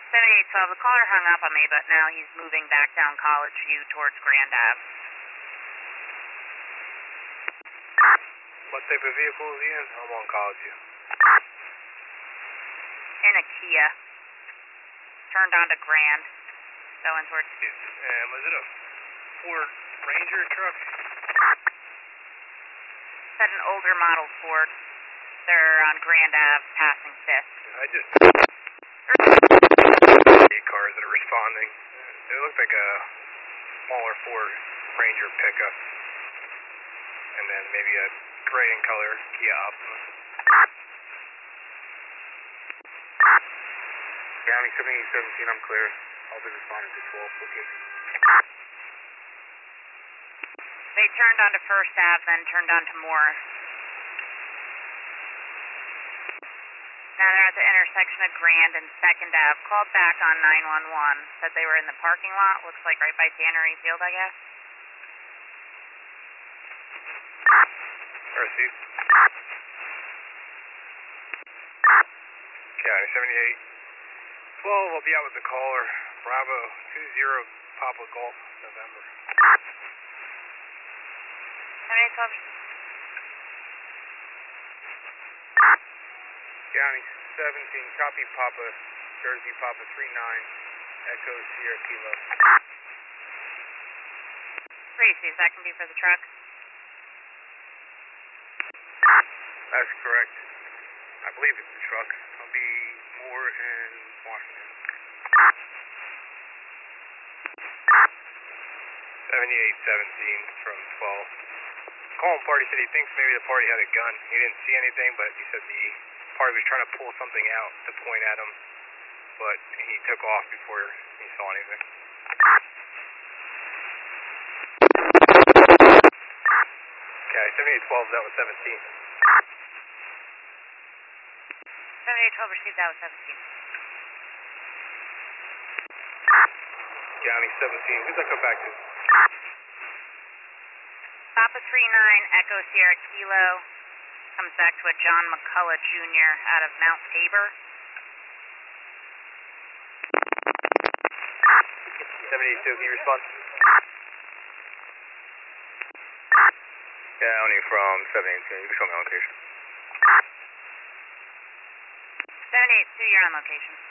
7812, the caller hung up on me, but now he's moving back down College View towards Grand Ave. What type of vehicle is he in? I'm on College View. In a Kia. Turned onto Grand. Going towards... And was it a Ford Ranger truck? Said an older model Ford. They're on Grand Ave, passing 5th. I just... cars that are responding. It looked like a smaller Ford Ranger pickup. And then maybe a gray in color Kia Optima. County 7817, I'm clear. I'll be responding to 12 location. They turned onto First Ave, then turned onto Moore. Now they're at the intersection of Grand and 2nd Ave. Called back on 911. Said they were in the parking lot. Looks like right by Tannery Field, I guess. Received. County 7812, I'll be out with the caller. Bravo 20 Papa Golf, November. 7812. County 17, copy Papa, Jersey Papa 39, Echo Sierra Kilo. Tracy, is that going to be for the truck? That's correct. I believe it's the truck. I'll be Moore in Washington. 7817 from 12. Calling party said he thinks maybe the party had a gun. He didn't see anything, but he said the party was trying to pull something out to point at him, but he took off before he saw anything. Okay, 7812, that was 17. 7812 received, that was 17. County 17, who's that come back to? Papa 39, Echo Sierra Kilo. Comes back to a John McCullough Jr. out of Mount Tabor. 72, can you respond? County from 782, you can show me on location. 782, you're on location.